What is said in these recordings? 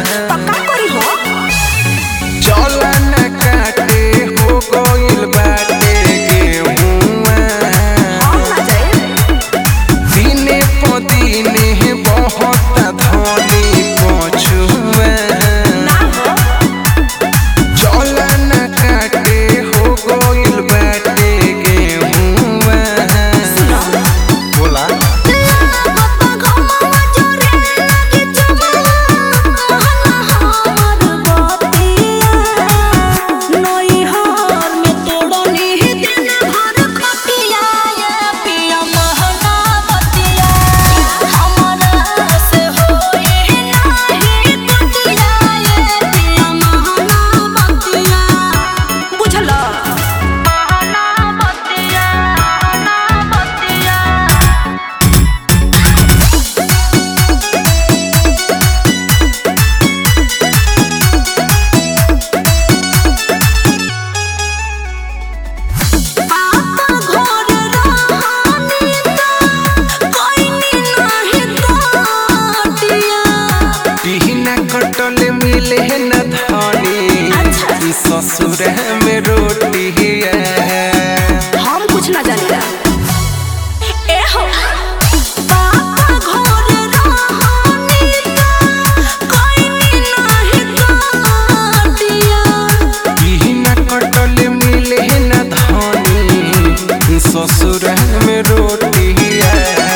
पक्का करी हो चला न काटे हो गइल बाटे गेहुआ दिने प दिने बहुत धनी पछुआ चला न काटे हो गइल बाटे गेहुआ बोला कटल मिले न धनी ससुर में रोटी है हम कुछ ना जाने ए हो कटल मिले न धनी ससुर में रोटी है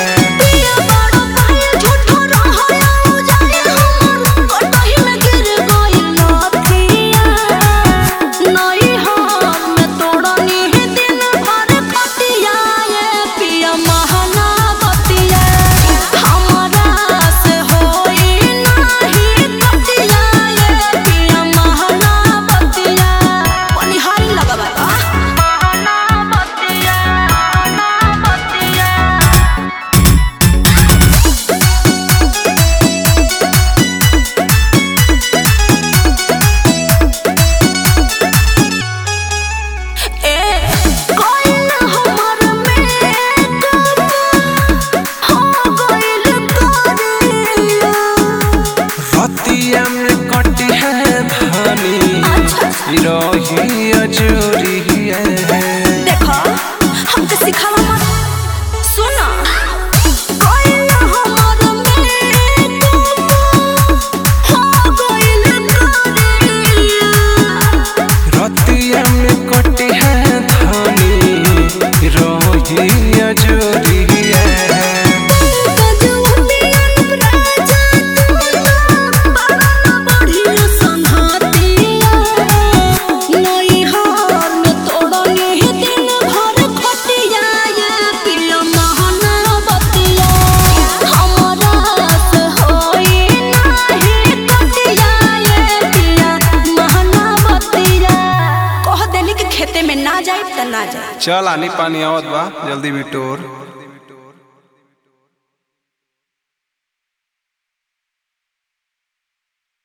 कटी है धनी रही अजूरी है देखो हमके सिखावा मत सुना रतिया में कटी है धनी रही अजूरी है खेते में ना जाए त ना जाए चल आनी पानी आवत बा जल्दी बिटोर।